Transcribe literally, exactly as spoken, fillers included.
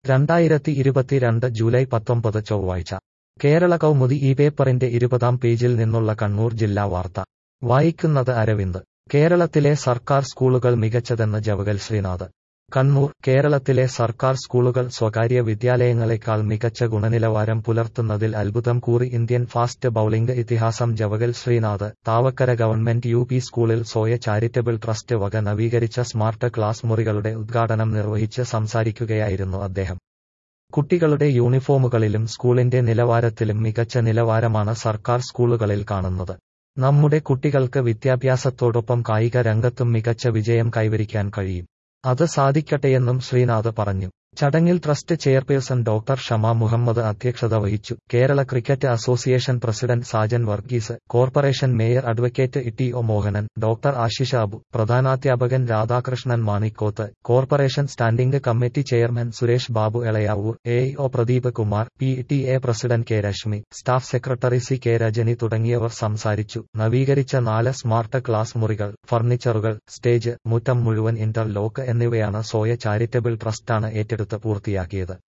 രണ്ടായിരത്തി ഇരുപത്തിരണ്ട് ജൂലൈ പത്തൊമ്പത് ചൊവ്വാഴ്ച കേരള കൗമുദി ഈ പേപ്പറിന്റെ ഇരുപതാം പേജിൽ നിന്നുള്ള കണ്ണൂർ ജില്ലാ വാർത്ത വായിക്കുന്നത് അരവിന്ദ്. കേരളത്തിലെ സർക്കാർ സ്കൂളുകൾ മികച്ചതെന്ന് ജവഗൽ ശ്രീനാഥ്. കണ്ണൂർ. കേരളത്തിലെ സർക്കാർ സ്കൂളുകൾ സ്വകാര്യ വിദ്യാലയങ്ങളെക്കാൾ മികച്ച ഗുണനിലവാരം പുലർത്തുന്നതിൽ അത്ഭുതം കൂറി ഇന്ത്യൻ ഫാസ്റ്റ് ബൌളിംഗ് ഇതിഹാസം Javagal Srinath. Thavakkara government U P സ്കൂളിൽ സോയ ചാരിറ്റബിൾ ട്രസ്റ്റ് വക നവീകരിച്ച സ്മാർട്ട് ക്ലാസ് മുറികളുടെ ഉദ്ഘാടനം നിർവഹിച്ച് സംസാരിക്കുകയായിരുന്നു അദ്ദേഹം. കുട്ടികളുടെ യൂണിഫോമുകളിലും സ്കൂളിന്റെ നിലവാരത്തിലും മികച്ച നിലവാരമാണ് സർക്കാർ സ്കൂളുകളിൽ കാണുന്നത്. നമ്മുടെ കുട്ടികൾക്ക് വിദ്യാഭ്യാസത്തോടൊപ്പം കായിക രംഗത്തും മികച്ച വിജയം കൈവരിക്കാൻ കഴിയും. അത് സാധിക്കട്ടെയെന്നും ശ്രീനാഥ് പറഞ്ഞു. ചടങ്ങിൽ trust chairperson doctor Shama Muhammad അധ്യക്ഷത വഹിച്ചു. Kerala cricket association president Sajan Varghese, corporation mayor advocate T O Mohanan, doctor Ashisha Abu, പ്രധാനാധ്യാപകൻ Radhakrishnan Manikoth, corporation standing committee chairman Suresh Babu Elayavoor, A E O Pradeep Kumar, P T A president K Rashmi, staff secretary C K Rajani തുടങ്ങിയവർ സംസാരിച്ചു. നവീകരിച്ച നാല് സ്മാർട്ട് ക്ലാസ് മുറികൾ, ഫർണിച്ചറുകൾ, സ്റ്റേജ്, മുറ്റം മുഴുവൻ ഇന്റർലോക്ക് എന്നിവയാണ് സോയ ചാരിറ്റബിൾ ട്രസ്റ്റാണ് ഏറ്റെടുത്ത് പൂർത്തിയാക്കിയത്.